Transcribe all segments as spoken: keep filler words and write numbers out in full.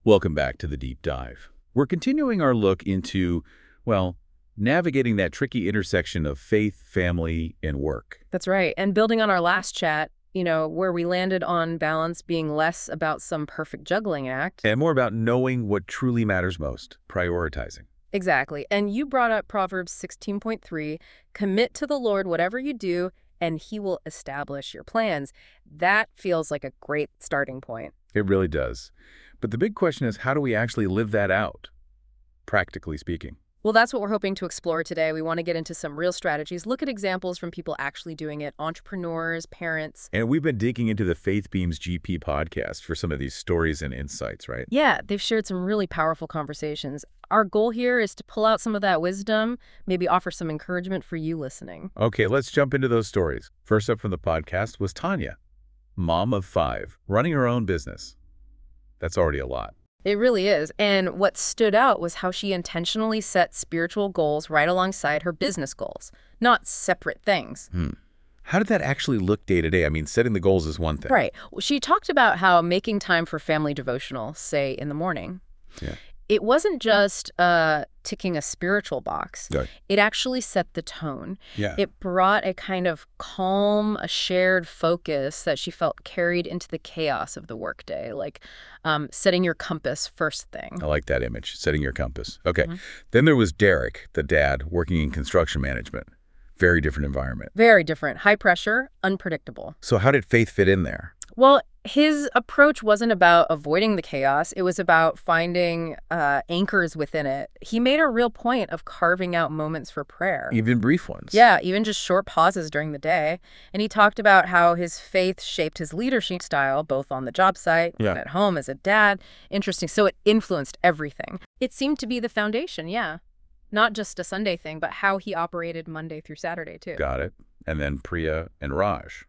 Welcome back to the Deep Dive. We're continuing our look into, well, navigating that tricky intersection of faith, family, and work. That's right. And building on our last chat, you know, where we landed on balance being less about some perfect juggling act. And more about knowing what truly matters most, prioritizing. Exactly. And you brought up Proverbs sixteen point three, commit to the Lord whatever you do, and he will establish your plans. That feels like a great starting point. It really does. But the big question is, how do we actually live that out, practically speaking? Well, that's what we're hoping to explore today. We want to get into some real strategies, look at examples from people actually doing it, entrepreneurs, parents. And we've been digging into the Faith Beams G P podcast for some of these stories and insights, right? Yeah, they've shared some really powerful conversations. Our goal here is to pull out some of that wisdom, maybe offer some encouragement for you listening. Okay, let's jump into those stories. First up from the podcast was Tanya, mom of five, running her own business. That's already a lot. It really is. And what stood out was how she intentionally set spiritual goals right alongside her business goals, not separate things. Hmm. How did that actually look day to day? I mean, setting the goals is one thing. Right. She talked about how making time for family devotional, say in the morning, Yeah. it wasn't just uh, ticking a spiritual box. Right. It actually set the tone. Yeah. It brought a kind of calm, a shared focus that she felt carried into the chaos of the workday, like um, setting your compass first thing. I like that image, setting your compass. Okay. Mm-hmm. Then there was Derek, the dad, working in construction management. Very different environment. Very different. High pressure, unpredictable. So how did faith fit in there? Well, his approach wasn't about avoiding the chaos. It was about finding uh, anchors within it. He made a real point of carving out moments for prayer. Even brief ones. Yeah, even just short pauses during the day. And he talked about how his faith shaped his leadership style, both on the job site Yeah. and at home as a dad. Interesting. So it influenced everything. It seemed to be the foundation, yeah. Not just a Sunday thing, but how he operated Monday through Saturday, too. Got it. And then Priya and Raj,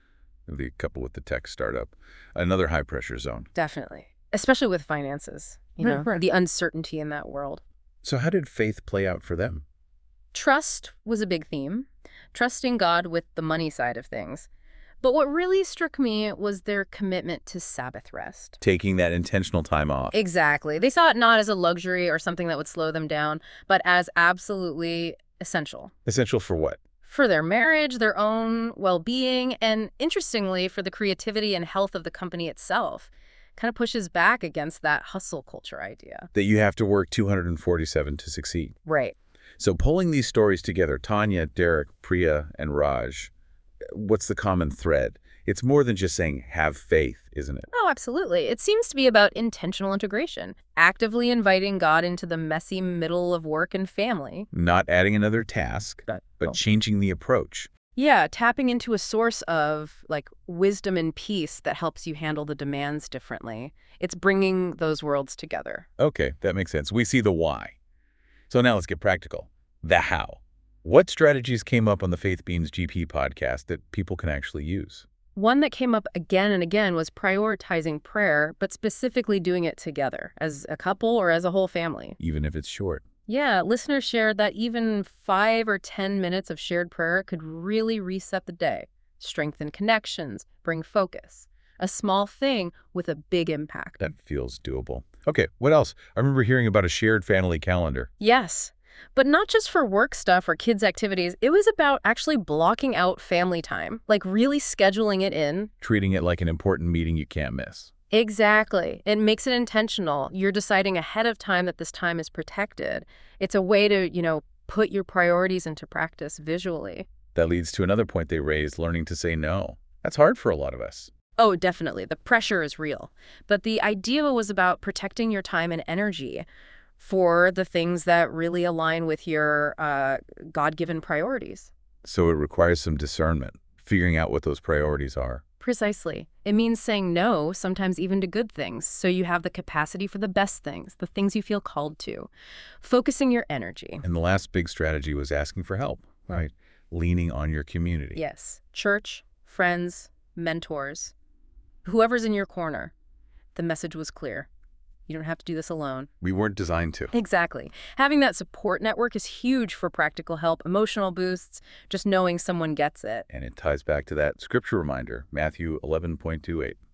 the couple with the tech startup, another high-pressure zone. Definitely. Especially with finances, you Right, know, right. the uncertainty in that world. So how did faith play out for them? Trust was a big theme, trusting God with the money side of things. But what really struck me was their commitment to Sabbath rest. Taking that intentional time off. Exactly. They saw it not as a luxury or something that would slow them down, but as absolutely essential. Essential for what? For their marriage, their own well-being, and interestingly, for the creativity and health of the company itself. Kind of pushes back against that hustle culture idea. That you have to work two hundred forty-seven to succeed. Right. So pulling these stories together, Tanya, Derek, Priya, and Raj, what's the common thread? It's more than just saying have faith, isn't it? Oh, absolutely. It seems to be about intentional integration, actively inviting God into the messy middle of work and family. Not adding another task, But, but changing the approach. yeah, tapping into a source of like wisdom and peace that helps you handle the demands differently. It's bringing those worlds together. Okay, that makes sense. We see the why. So now let's get practical. The how. What strategies came up on the Faith Beams G P podcast that people can actually use? One that came up again and again was prioritizing prayer, but specifically doing it together as a couple or as a whole family. Even if it's short. Yeah, listeners shared that even five or ten minutes of shared prayer could really reset the day, strengthen connections, bring focus. A small thing with a big impact. That feels doable. Okay, what else? I remember hearing about a shared family calendar. Yes, but not just for work stuff or kids' activities. It was about actually blocking out family time, like really scheduling it in. Treating it like an important meeting you can't miss. Exactly. It makes it intentional. You're deciding ahead of time that this time is protected. It's a way to, you know, put your priorities into practice visually. That leads to another point they raised, learning to say no. That's hard for a lot of us. Oh, definitely. The pressure is real. But the idea was about protecting your time and energy for the things that really align with your uh, God-given priorities. So it requires some discernment, figuring out what those priorities are. Precisely. It means saying no, sometimes even to good things, so you have the capacity for the best things, the things you feel called to. Focusing your energy. And the last big strategy was asking for help, right? Leaning on your community. Yes. Church, friends, mentors, whoever's in your corner. The message was clear. You don't have to do this alone. We weren't designed to. Exactly. Having that support network is huge for practical help, emotional boosts, just knowing someone gets it. And it ties back to that scripture reminder, Matthew eleven point two eight.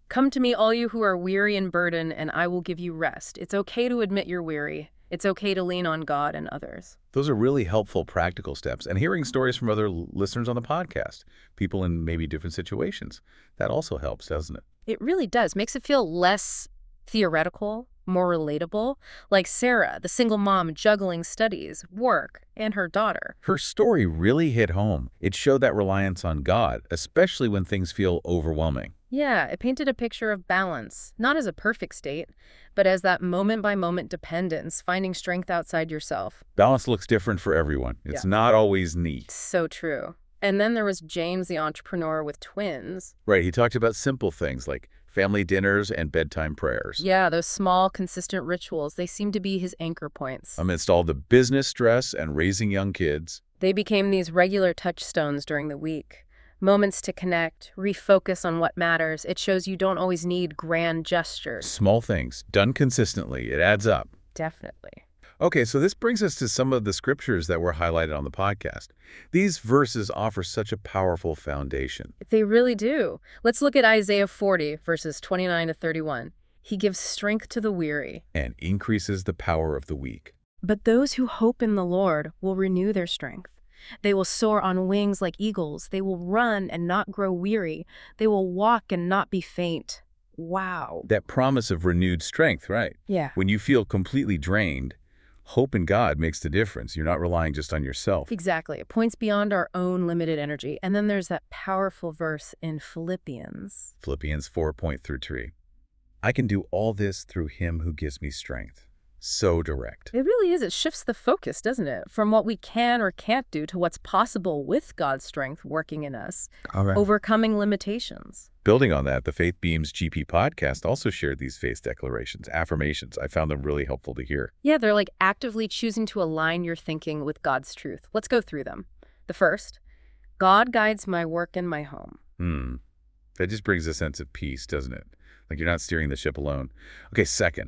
Come to me, all you who are weary and burdened, and I will give you rest. It's okay to admit you're weary. It's okay to lean on God and others. Those are really helpful practical steps. And hearing stories from other l- listeners on the podcast, people in maybe different situations, that also helps, doesn't it? It really does. Makes it feel less theoretical, more relatable. Like Sarah, the single mom juggling studies, work, and her daughter. Her story really hit home. It showed that reliance on God, especially when things feel overwhelming. Yeah, it painted a picture of balance, not as a perfect state, but as that moment-by-moment dependence, finding strength outside yourself. Balance looks different for everyone. It's Yeah. not always neat. So true. And then there was James, the entrepreneur with twins. Right, he talked about simple things like family dinners and bedtime prayers. Yeah, those small, consistent rituals, they seem to be his anchor points. Amidst all the business stress and raising young kids, They became these regular touchstones during the week. Moments to connect, refocus on what matters. It shows you don't always need grand gestures. small things, done consistently, it adds up. Definitely. Okay, so this brings us to some of the scriptures that were highlighted on the podcast. These verses offer such a powerful foundation. They really do. Let's look at Isaiah forty, verses twenty-nine to thirty-one. He gives strength to the weary. And increases the power of the weak. But those who hope in the Lord will renew their strength. They will soar on wings like eagles. They will run and not grow weary. They will walk and not be faint. Wow. That promise of renewed strength, right? Yeah. When you feel completely drained, hope in God makes the difference. You're not relying just on yourself. Exactly. It points beyond our own limited energy. And then there's that powerful verse in Philippians. Philippians four point through three. I can do all this through him who gives me strength. So direct. It really is. It shifts the focus, doesn't it? From what we can or can't do to what's possible with God's strength working in us, All right. overcoming limitations. Building on that, the Faith Beams G P podcast also shared these faith declarations, affirmations. I found them really helpful to hear. Yeah, they're like actively choosing to align your thinking with God's truth. Let's go through them. The first, God guides my work and my home. Hmm. That just brings a sense of peace, doesn't it? Like you're not steering the ship alone. Okay, second,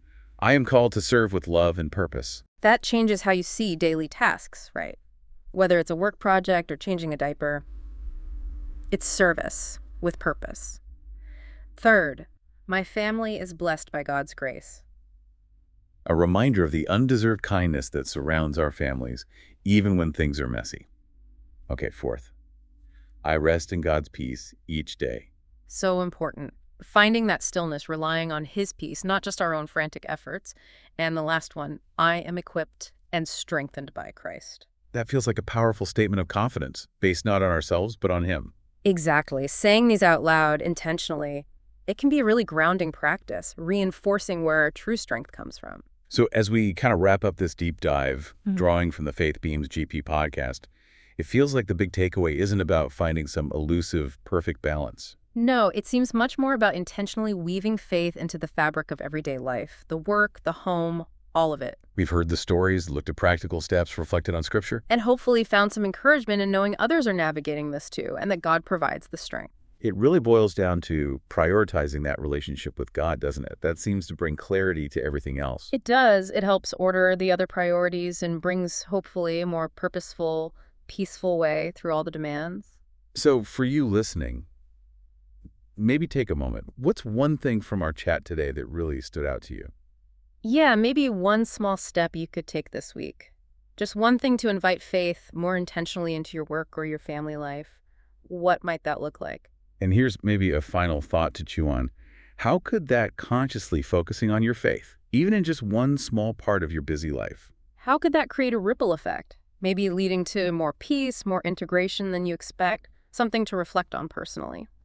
I am called to serve with love and purpose. That changes how you see daily tasks, right? Whether it's a work project or changing a diaper, it's service with purpose. Third, my family is blessed by God's grace. A reminder of the undeserved kindness that surrounds our families, even when things are messy. Okay, fourth, I rest in God's peace each day. So important. Finding that stillness, relying on His peace, not just our own frantic efforts. And the last one, I am equipped and strengthened by Christ. That feels like a powerful statement of confidence, based not on ourselves, but on Him. Exactly. Saying these out loud intentionally, it can be a really grounding practice, reinforcing where our true strength comes from. So as we kind of wrap up this deep dive, Mhm. drawing from the Faith Beams G P podcast, it feels like the big takeaway isn't about finding some elusive, perfect balance. No, it seems much more about intentionally weaving faith into the fabric of everyday life, the work, the home, all of it. We've heard the stories, looked at practical steps reflected on Scripture. And hopefully found some encouragement in knowing others are navigating this too, and that God provides the strength. It really boils down to prioritizing that relationship with God, doesn't it? That seems to bring clarity to everything else. It does. It helps order the other priorities and brings, hopefully, a more purposeful, peaceful way through all the demands. So for you listening, maybe take a moment. What's one thing from our chat today that really stood out to you? Yeah, maybe one small step you could take this week. Just one thing to invite faith more intentionally into your work or your family life. What might that look like? And here's maybe a final thought to chew on. How could that consciously focusing on your faith, even in just one small part of your busy life? How could that create a ripple effect? Maybe leading to more peace, more integration than you expect, something to reflect on personally.